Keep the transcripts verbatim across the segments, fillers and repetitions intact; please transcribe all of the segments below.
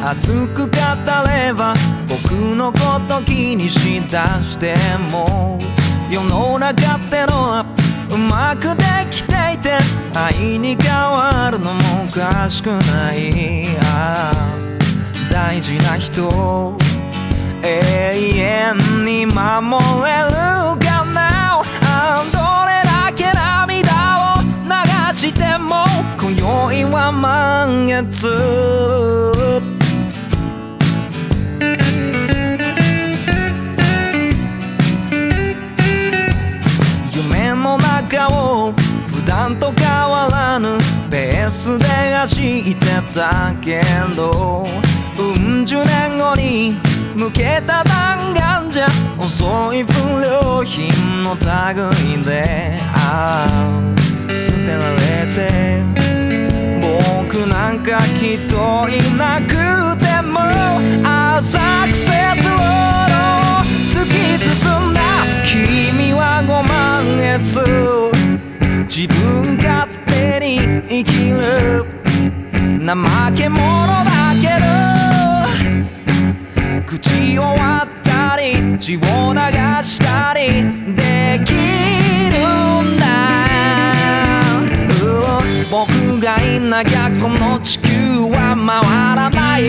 熱く語れば僕のこと気にしだしても、世の中ってのはうまくできていて愛に変わるのもおかしくない。ああ大事な人永遠に守れるかな。あどれだけ涙を流しても今宵は満月。夢の中を普段と変わらぬペースで走ってたけど、うん十年後に向けた弾丸じゃ遅い不良品の類で、ああ捨てられて僕なんか一人なくても、浅くせずを突き進んだ君はごまんえつ。自分勝手に生きる怠け者だけど、口を割ったり血を流したりできるんだ。僕がいなきゃこの地球は回らない。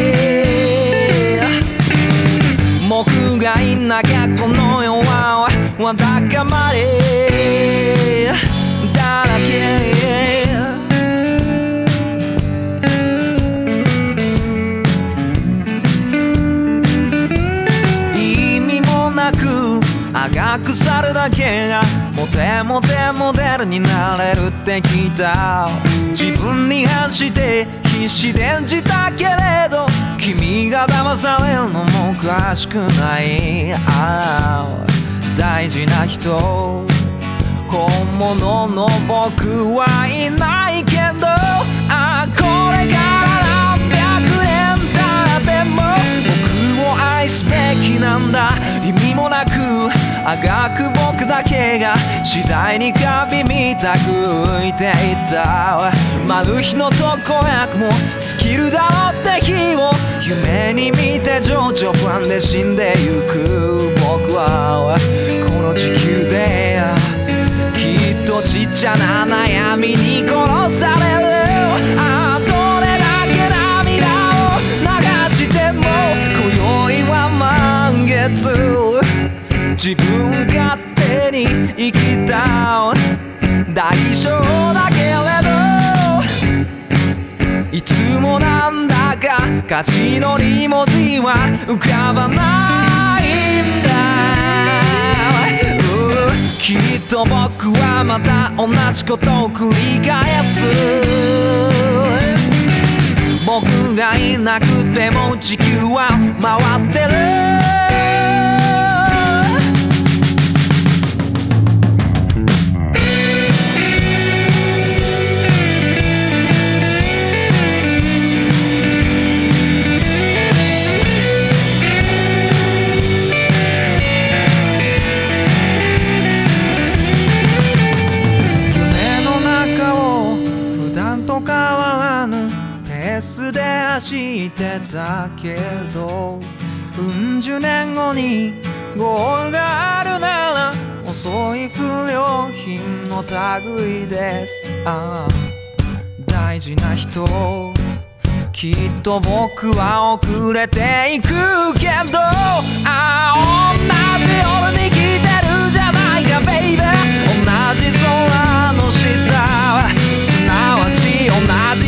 僕がいなきゃこの世はわだかまりだらけ。あがく猿だけがモテモテモデルになれるって聞いた。自分に反して必死で演じたけれど君が騙されるのもおかしくない。ああ大事な人本物の僕はいないけど、あこれから何百年経っても僕を愛すべきなんだ。意味もなくあがく僕だけが次第にカビみたく浮いていった。マル秘の特効薬も尽きるだろうって日を夢に見て情緒不安で死んでゆく僕はこの地球できっとちっちゃな悩みに殺される。あどれだけ涙を流しても今宵は満月。自分勝手に生きた代償だけれど、いつもなんだか勝ちのに文字は浮かばないんだ。きっと僕はまた同じことを繰り返す。僕がいなくても地球は回ってる。変わらぬペースで走ってたけど、うん十年後にゴールがあるなら遅い不良品の類です。ああ大事な人きっと僕は遅れていくけど、ああ同じ夜に来てるじゃないかベイベー。同じ空の下すなわち同じ